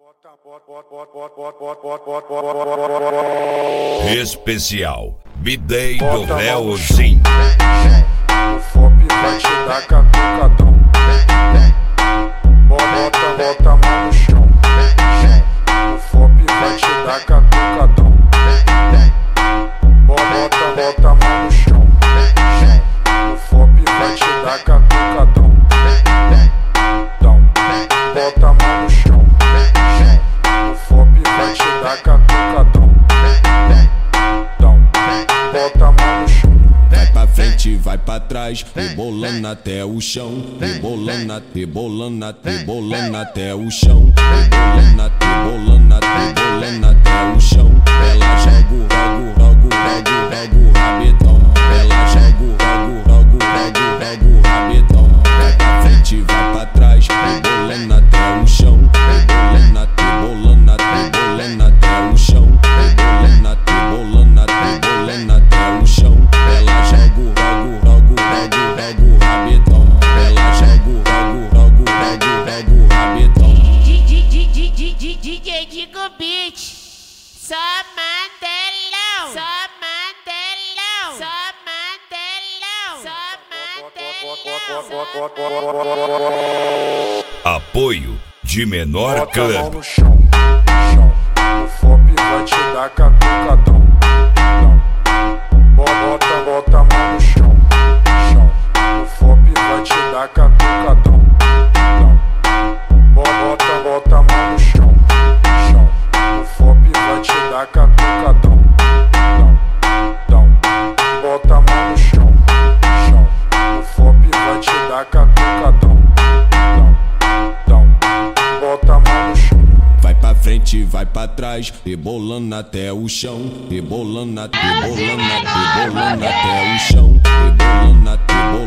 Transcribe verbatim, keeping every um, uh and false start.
Especial B-Day do Leozinho. O F O P vai te dar catucadão. Bota, bota a mão no chão. O F O P vai te dar catucadão. Bota, bota a mão no chão. O F O P vai te dar catucadão. Bota a mão no chão. O F O P vai te dar catucadão. Bota a mão no chão. Vai pra frente, vai pra trás, rebolando até o chão, rebolando, rebolando, rebolando até o chão, rebolando, rebolando, rebolando até o chão. Ela joga o rogo, rogo, rogo, rogo, rabetão. Ela joga o rogo, rogo, rogo, rogo, rabetão. Vai pra frente, vai pra trás, rebolando até o chão, rebolando, rebolando, rebolando até o chão, rebolando, rebolando, rebolando até o chão. Ela joga o rogo, rogo, rogo, rogo, rabetão. Ela joga o rogo, rogo, rogo, rogo, rabetão. D J Digo Beat, só mandelão, só mandelão, só mandelão, só mandelão. Apoio de Menor Bota a mão Club. no chão, chão. O F O P vai te dar catucadão. Bota, bota a mão no chão, chão. O F O P vai te dar catucadão. Bota, bota a mão no chão, chão. O F O P vai te dar catucadão. Bota a mão no chão, chão. O F O P vai te dar catucadão. Bota a mão no chão. Vai pra frente, vai pra trás, rebolando até o chão, rebolando, rebolando, rebolando até o chão, rebolando, rebolando.